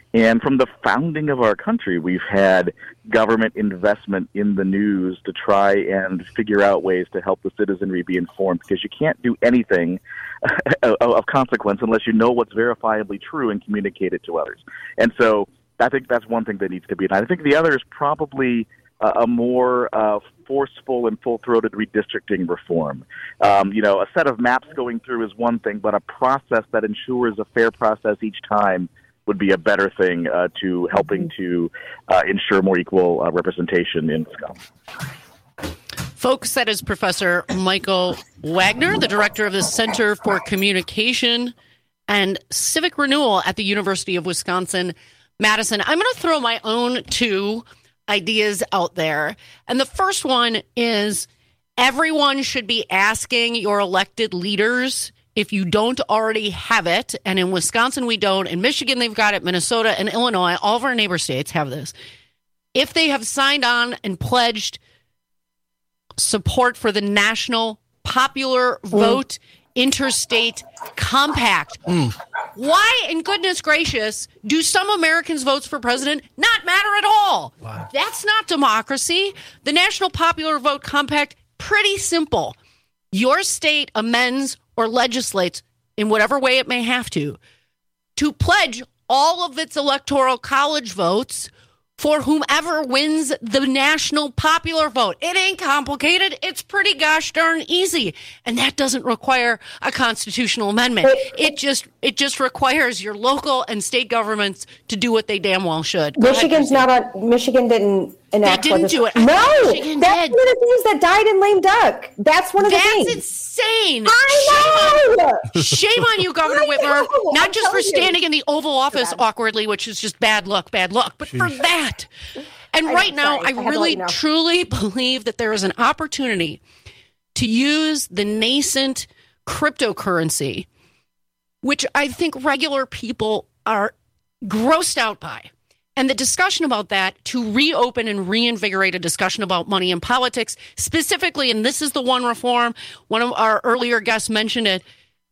And from the founding of our country, we've had government investment in the news to try and figure out ways to help the citizenry be informed, because you can't do anything of consequence unless you know what's verifiably true and communicate it to others. And so I think that's one thing that needs to be. And I think the other is probably a more forceful and full-throated redistricting reform. A set of maps going through is one thing, but a process that ensures a fair process each time would be a better thing to helping to ensure more equal representation in Wisconsin. Folks, that is Professor Michael Wagner, the director of the Center for Communication and Civic Renewal at the University of Wisconsin-Madison. I'm going to throw my own two ideas out there. And the first one is everyone should be asking your elected leaders if you don't already have it. And in Wisconsin, we don't. In Michigan, they've got it. Minnesota and Illinois, all of our neighbor states have this. If they have signed on and pledged support for the National Popular Vote Interstate Compact. Why, in goodness gracious, do some Americans' votes for president not matter at all? Wow. That's not democracy. The National Popular Vote Compact, pretty simple. Your state amends or legislates in whatever way it may have to pledge all of its electoral college votes for whomever wins the national popular vote. It ain't complicated. It's pretty gosh darn easy. And that doesn't require a constitutional amendment. It just requires your local and state governments to do what they damn well should. Michigan didn't enact. They didn't do it. No, Michigan that's did. one of the things that died in lame duck. That's one of the things. That's insane. I know. Shame on you, Governor Whitmer. Not just for standing in the Oval Office awkwardly, which is just bad luck, but for that. And right now, I really, truly believe that there is an opportunity to use the nascent cryptocurrency, which I think regular people are grossed out by. And the discussion about that to reopen and reinvigorate a discussion about money and politics, specifically, and this is the one reform, one of our earlier guests mentioned it,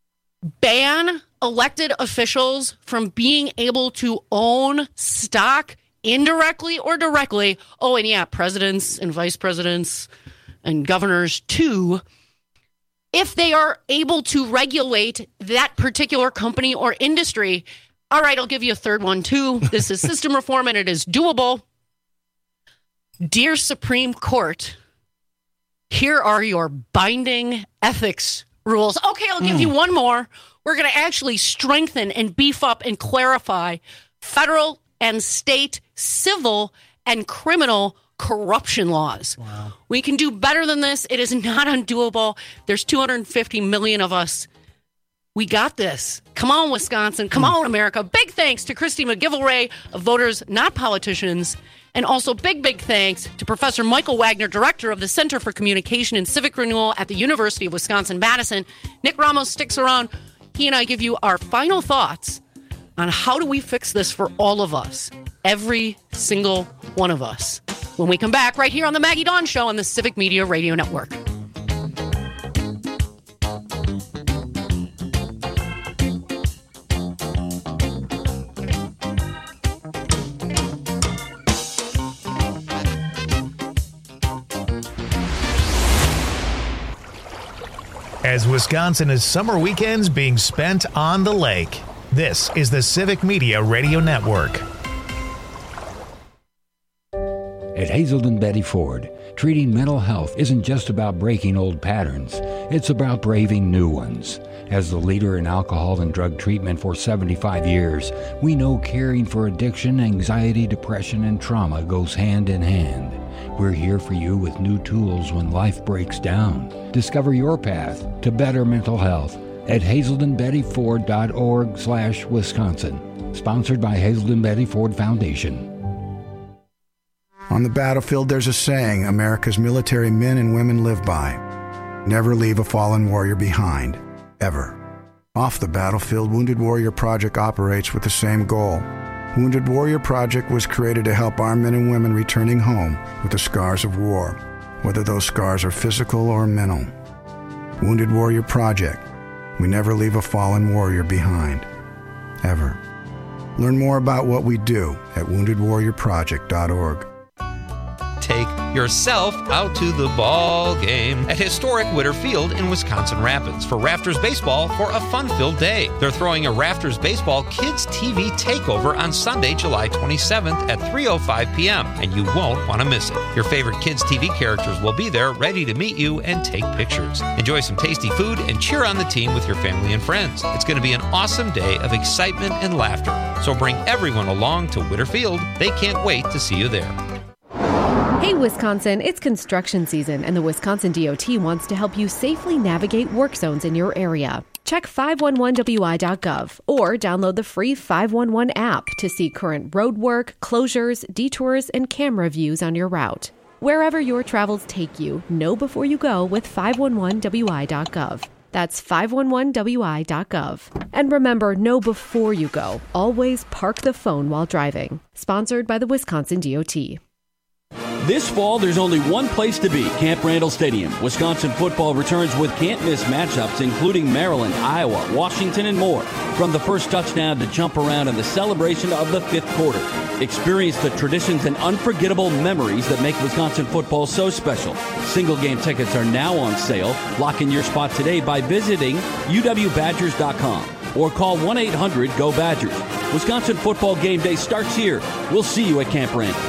ban elected officials from being able to own stock indirectly or directly. Oh, and yeah, presidents and vice presidents and governors too, if they are able to regulate that particular company or industry. All right, I'll give you a third one, too. This is system reform, and it is doable. Dear Supreme Court, here are your binding ethics rules. Okay, I'll give you one more. We're going to actually strengthen and beef up and clarify federal and state civil and criminal corruption laws. Wow. We can do better than this. It is not undoable. There's 250 million of us. We got this. Come on, Wisconsin. Come on, America. Big thanks to Christy McGillivray of Voters Not Politicians. And also big thanks to Professor Michael Wagner, Director of the Center for Communication and Civic Renewal at the University of Wisconsin-Madison. Nick Ramos sticks around. He and I give you our final thoughts on how do we fix this for all of us, every single one of us, when we come back right here on the Maggie Dawn Show on the Civic Media Radio Network. As Wisconsin is summer weekends being spent on the lake, this is the Civic Media Radio Network. At Hazelden Betty Ford, treating mental health isn't just about breaking old patterns. It's about braving new ones. As the leader in alcohol and drug treatment for 75 years, we know caring for addiction, anxiety, depression, and trauma goes hand in hand. We're here for you with new tools when life breaks down. Discover your path to better mental health at hazeldenbettyford.org/Wisconsin. Sponsored by Hazelden Betty Ford Foundation. On the battlefield, there's a saying America's military men and women live by. Never leave a fallen warrior behind, ever. Off the battlefield, Wounded Warrior Project operates with the same goal. Wounded Warrior Project was created to help our men and women returning home with the scars of war, whether those scars are physical or mental. Wounded Warrior Project. We never leave a fallen warrior behind, ever. Learn more about what we do at woundedwarriorproject.org. Take yourself out to the ball game at historic Witter Field in Wisconsin Rapids for Rafters Baseball for a fun-filled day. They're throwing a Rafters Baseball Kids TV takeover on Sunday, July 27th at 3:05 p.m., and you won't want to miss it. Your favorite Kids TV characters will be there ready to meet you and take pictures. Enjoy some tasty food and cheer on the team with your family and friends. It's going to be an awesome day of excitement and laughter, so bring everyone along to Witter Field. They can't wait to see you there. Hey, Wisconsin, it's construction season, and the Wisconsin DOT wants to help you safely navigate work zones in your area. Check 511wi.gov or download the free 511 app to see current road work, closures, detours, and camera views on your route. Wherever your travels take you, know before you go with 511wi.gov. That's 511wi.gov. And remember, know before you go. Always park the phone while driving. Sponsored by the Wisconsin DOT. This fall, there's only one place to be, Camp Randall Stadium. Wisconsin football returns with can't-miss matchups, including Maryland, Iowa, Washington, and more. From the first touchdown to jump around and the celebration of the fifth quarter. Experience the traditions and unforgettable memories that make Wisconsin football so special. Single-game tickets are now on sale. Lock in your spot today by visiting uwbadgers.com or call 1-800-GO-BADGERS. Wisconsin football game day starts here. We'll see you at Camp Randall.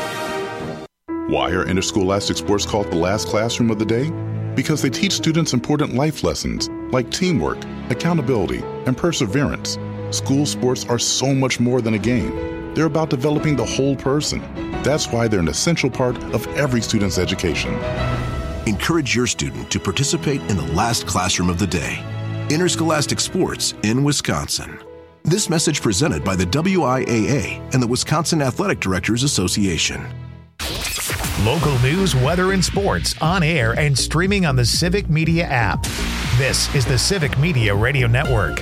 Why are interscholastic sports called the last classroom of the day? Because they teach students important life lessons like teamwork, accountability, and perseverance. School sports are so much more than a game. They're about developing the whole person. That's why they're an essential part of every student's education. Encourage your student to participate in the last classroom of the day. Interscholastic sports in Wisconsin. This message presented by the WIAA and the Wisconsin Athletic Directors Association. Local news, weather, and sports on air and streaming on the Civic Media app. This is the Civic Media Radio Network.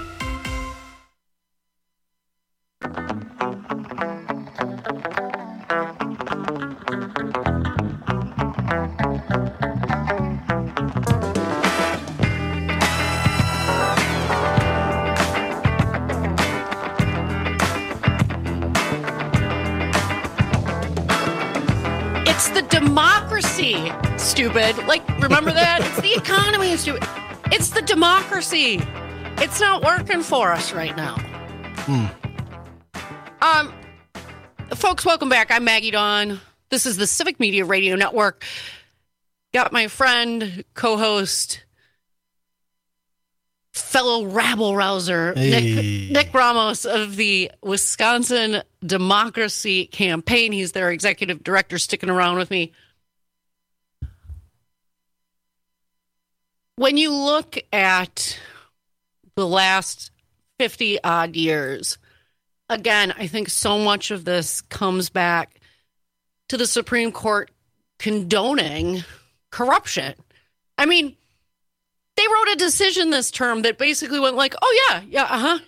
It's the democracy, stupid. Like, remember that? It's the economy, stupid. It's the democracy. It's not working for us right now. Folks, welcome back. I'm Maggie Dawn. This is the Civic Media Radio Network. Got my friend, co-host, fellow rabble-rouser, Nick Ramos of the Wisconsin Democracy Campaign. He's their executive director, sticking around with me. When you look at the last 50-odd years, again, I think so much of this comes back to the Supreme Court condoning corruption. I mean, they wrote a decision this term that basically went like, oh, yeah,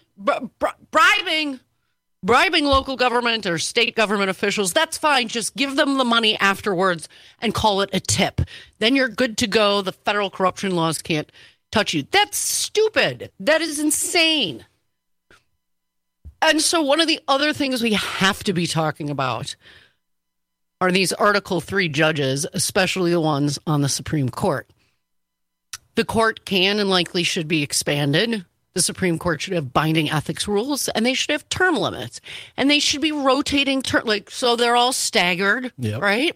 bribing local government or state government officials, that's fine. Just give them the money afterwards and call it a tip. Then you're good to go. The federal corruption laws can't touch you. That's stupid. That is insane. And so one of the other things we have to be talking about are these Article 3 judges, especially the ones on the Supreme Court. The court can and likely should be expanded. The Supreme Court should have binding ethics rules, and they should have term limits. And they should be rotating, so they're all staggered, right?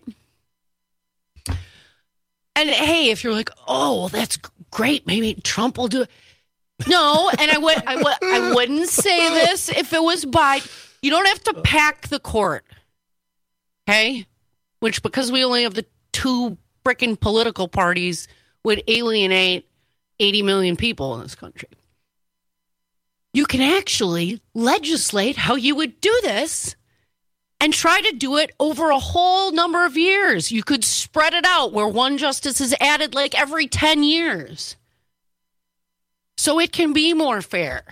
And hey, if you're like, oh, well, that's great, maybe Trump will do it. No, and I wouldn't say this if it was Biden. You don't have to pack the court, okay? Which, because we only have the two frickin' political parties, would alienate 80 million people in this country. You can actually legislate how you would do this and try to do it over a whole number of years. You could spread it out where one justice is added like every 10 years. So it can be more fair.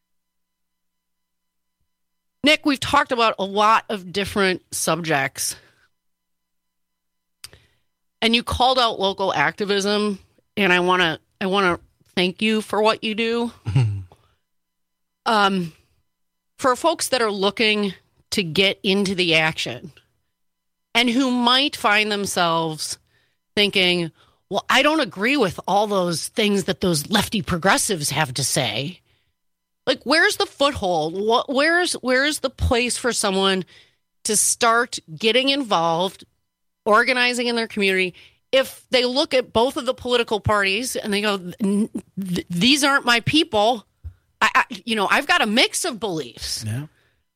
Nick, we've talked about a lot of different subjects. And you called out local activism, and I want to thank you for what you do. for folks that are looking to get into the action and who might find themselves thinking, well, I don't agree with all those things that those lefty progressives have to say. Like, where's the foothold? Where's the place for someone to start getting involved, organizing in their community? If they look at both of the political parties and they go, these aren't my people, I've got a mix of beliefs. Yeah.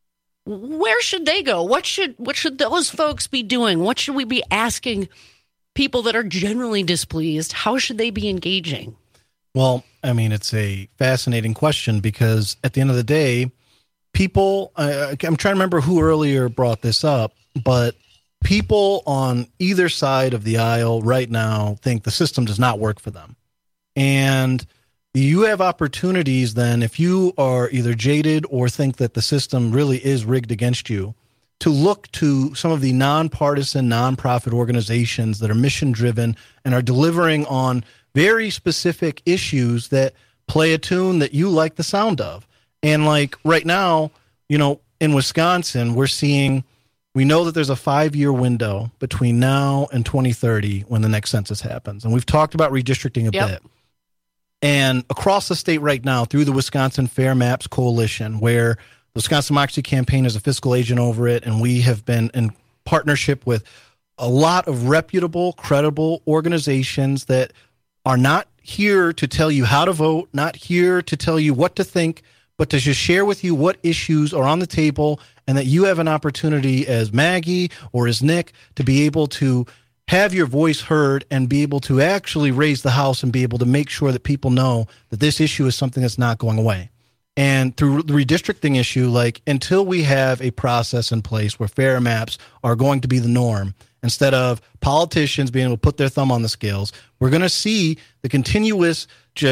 Where should they go? What should those folks be doing? What should we be asking people that are generally displeased? How should they be engaging? Well, I mean, it's a fascinating question because at the end of the day, people, I'm trying to remember who earlier brought this up, but people on either side of the aisle right now think the system does not work for them. And you have opportunities then, if you are either jaded or think that the system really is rigged against you, to look to some of the nonpartisan, nonprofit organizations that are mission-driven and are delivering on very specific issues that play a tune that you like the sound of. And like right now, in Wisconsin, we know that there's a 5-year window between now and 2030 when the next census happens. And we've talked about redistricting a bit. And across the state right now, through the Wisconsin Fair Maps Coalition, where the Wisconsin Democracy Campaign is a fiscal agent over it, and we have been in partnership with a lot of reputable, credible organizations that are not here to tell you how to vote, not here to tell you what to think, but to just share with you what issues are on the table, and that you have an opportunity as Maggie or as Nick to be able to have your voice heard and be able to actually raise the house and be able to make sure that people know that this issue is something that's not going away. And through the redistricting issue, like until we have a process in place where fair maps are going to be the norm, instead of politicians being able to put their thumb on the scales, we're going to see the continuous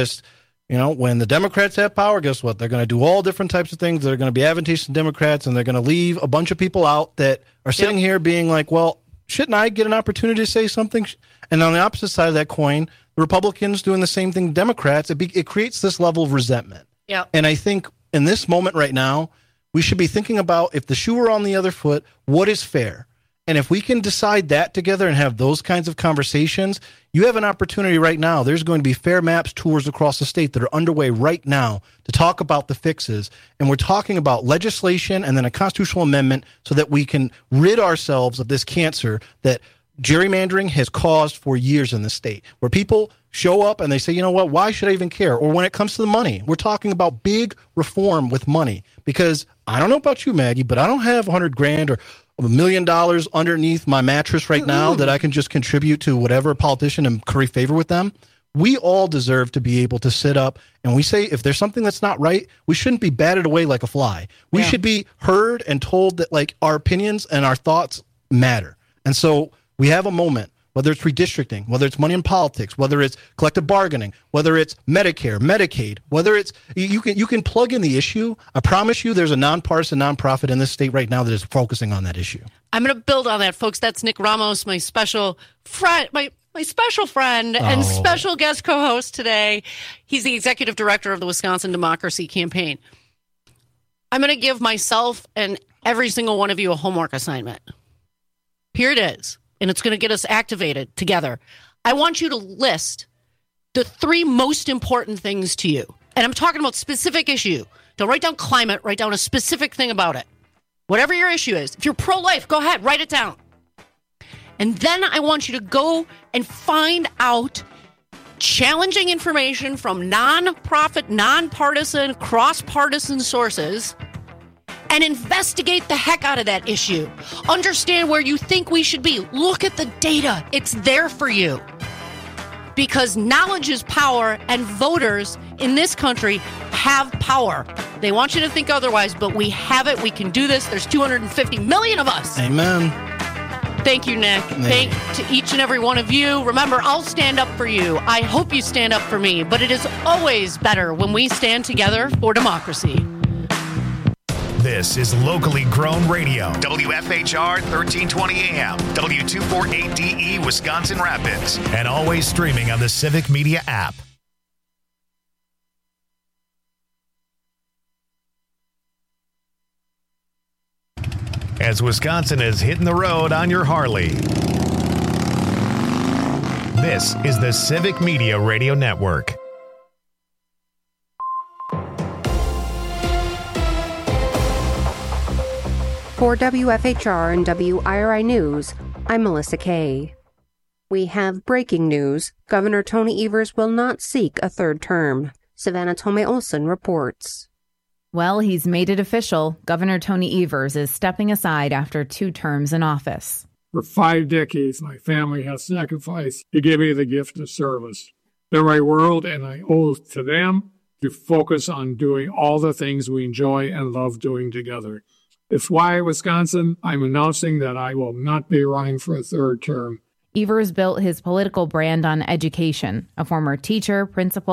when the Democrats have power, guess what? They're going to do all different types of things that are going to be advantageous to Democrats, and they're going to leave a bunch of people out that are sitting here being like, well, shouldn't I get an opportunity to say something? And on the opposite side of that coin, the Republicans doing the same thing to Democrats, it creates this level of resentment. Yeah. And I think in this moment right now, we should be thinking about, if the shoe were on the other foot, what is fair? And if we can decide that together and have those kinds of conversations, you have an opportunity right now. There's going to be Fair Maps tours across the state that are underway right now to talk about the fixes. And we're talking about legislation and then a constitutional amendment so that we can rid ourselves of this cancer that gerrymandering has caused for years in the state, where people show up and they say, you know what, why should I even care? Or when it comes to the money, we're talking about big reform with money, because I don't know about you, Maggie, but I don't have $100,000 or $1 million underneath my mattress right now that I can just contribute to whatever politician and curry favor with them. We all deserve to be able to sit up and we say, if there's something that's not right, we shouldn't be batted away like a fly. We should be heard and told that like our opinions and our thoughts matter. And so we have a moment, whether it's redistricting, whether it's money in politics, whether it's collective bargaining, whether it's Medicare, Medicaid, whether it's you can plug in the issue. I promise you there's a nonpartisan nonprofit in this state right now that is focusing on that issue. I'm going to build on that, folks. That's Nick Ramos, my special friend, my special friend and special guest co-host today. He's the executive director of the Wisconsin Democracy Campaign. I'm going to give myself and every single one of you a homework assignment. Here it is. And it's going to get us activated together. I want you to list the 3 most important things to you. And I'm talking about specific issue. Don't write down climate, write down a specific thing about it. Whatever your issue is. If you're pro-life, go ahead, write it down. And then I want you to go and find out challenging information from nonprofit, nonpartisan, cross-partisan sources and investigate the heck out of that issue. Understand where you think we should be. Look at the data. It's there for you. Because knowledge is power, and voters in this country have power. They want you to think otherwise, but we have it. We can do this. There's 250 million of us. Amen. Thank you, Nick. Thank to each and every one of you. Remember, I'll stand up for you. I hope you stand up for me. But it is always better when we stand together for democracy. This is locally grown radio. WFHR 1320 AM, W248DE Wisconsin Rapids, and always streaming on the Civic Media app. as Wisconsin is hitting the road on your Harley. This is the Civic Media Radio Network. For WFHR and WIRI News, I'm Melissa Kay. We have breaking news. Governor Tony Evers will not seek a third term. Savannah Tomei-Olson reports. Well, he's made it official. Governor Tony Evers is stepping aside after 2 terms in office. For 5 decades, my family has sacrificed to give me the gift of service. They're my world, and I owe it to them to focus on doing all the things we enjoy and love doing together. It's why, Wisconsin, I'm announcing that I will not be running for a third term. Evers built his political brand on education. A former teacher, principal,